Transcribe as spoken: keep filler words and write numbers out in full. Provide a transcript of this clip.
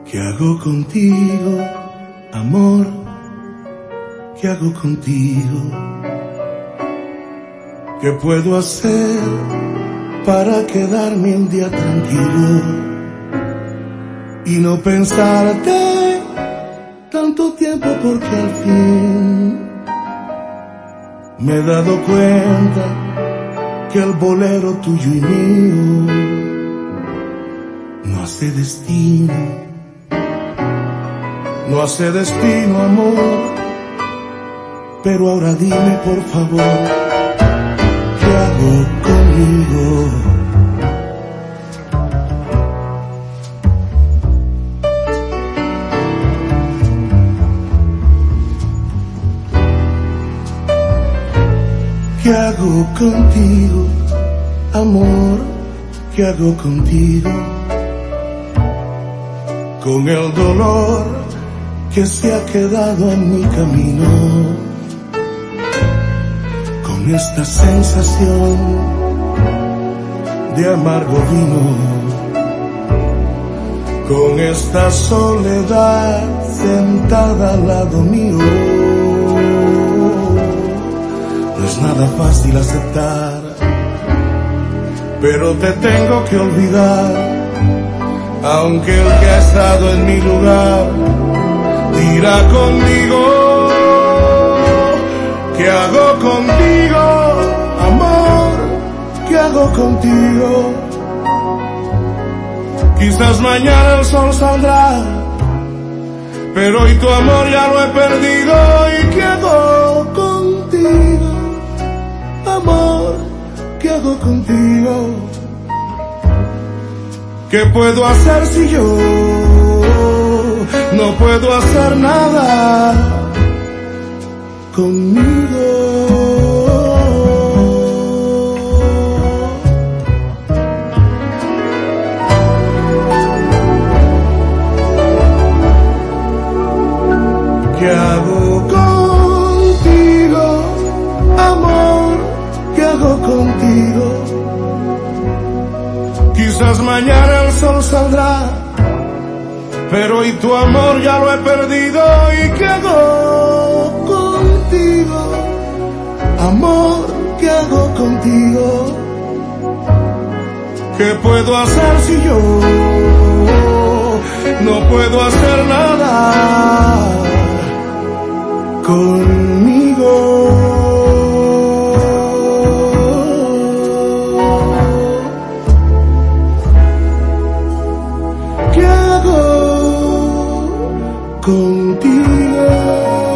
¿Qué hago contigo, amor? ¿Qué hago contigo? ¿Qué puedo hacer para quedarme un día tranquilo y no pensarte tanto tiempo? Porque al fin me he dado cuenta que el bolero tuyo y mío no hace destino, no hace destino, amor. Pero ahora dime por favor, ¿qué hago conmigo? ¿Qué hago contigo, amor? ¿Qué hago contigo? Con el dolor que se ha quedado en mi camino, con esta sensación de amargo vino, con esta soledad sentada al lado mío. No es nada fácil aceptar, pero te tengo que olvidar, aunque el que ha estado en mi lugar dirá conmigo. ¿Qué hago contigo, amor? ¿Qué hago contigo? Quizás mañana el sol saldrá, pero hoy tu amor ya lo he perdido. ¿Y qué hago contigo, amor? ¿Qué hago contigo? ¿Qué puedo hacer si yo no puedo hacer nada conmigo? ¿Qué hago contigo, amor? ¿Qué hago contigo? Quizás mañana el sol saldrá, pero hoy tu amor ya lo he perdido. ¿Y qué hago contigo, amor? ¿Qué hago contigo? ¿Qué puedo hacer si yo no puedo hacer nada conmigo? ¿Qué hago contigo?